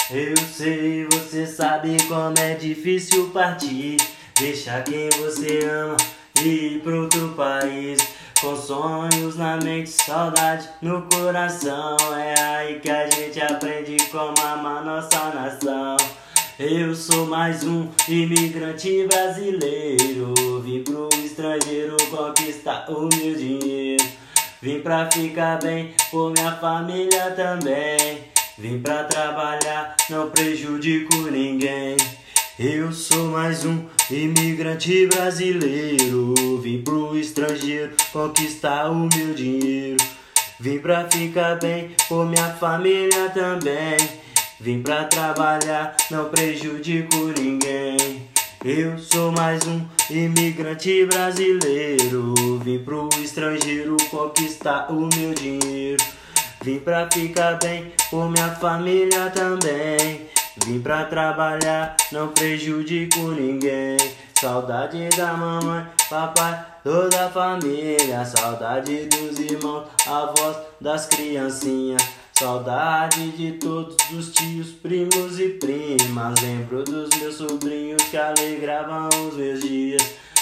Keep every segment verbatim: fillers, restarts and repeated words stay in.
Eu sei, você sabe como é difícil partir, deixar quem você ama e ir pra outro país. Com sonhos na mente, saudade no coração. É aí que a gente aprende como amar nossa nação. Eu sou mais um imigrante brasileiro, vim pro estrangeiro conquistar o meu dinheiro. Vim pra ficar bem, por minha família também. Vim pra trabalhar, não prejudico ninguém. Eu sou mais um imigrante brasileiro, vim pro estrangeiro conquistar o meu dinheiro. Vim pra ficar bem, por minha família também. Vim pra trabalhar, não prejudico ninguém. Eu sou mais um imigrante brasileiro, vim pro estrangeiro conquistar o meu dinheiro. Vim pra ficar bem, por minha família também. Vim pra trabalhar, não prejudico ninguém. Saudade da mamãe, papai, toda a família. Saudade dos irmãos, avós, das criancinhas. Saudade de todos os tios, primos e primas. Lembro dos meus sobrinhos que alegravam os meus dias.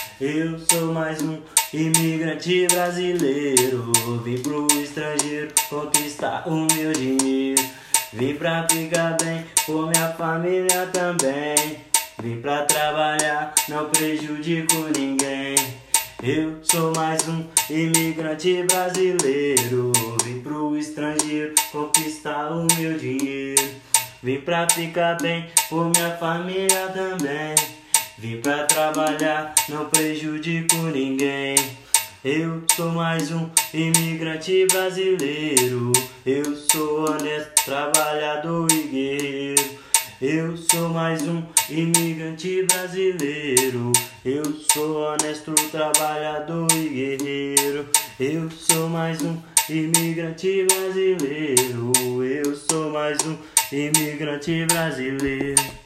Eu sou mais um imigrante brasileiro, vim pro estrangeiro conquistar o meu dinheiro. Vim pra ficar bem, por minha família também. Vim pra trabalhar, não prejudico ninguém. Eu sou mais um imigrante brasileiro, vim pro estrangeiro conquistar o meu dinheiro. Vim pra ficar bem, por minha família também. Vim pra trabalhar, não prejudico ninguém. Eu sou mais um imigrante brasileiro. Eu sou honesto, trabalhador e guerreiro. Eu sou mais um imigrante brasileiro. Eu sou honesto, trabalhador e guerreiro. Eu sou mais um imigrante brasileiro. Eu sou mais um imigrante brasileiro.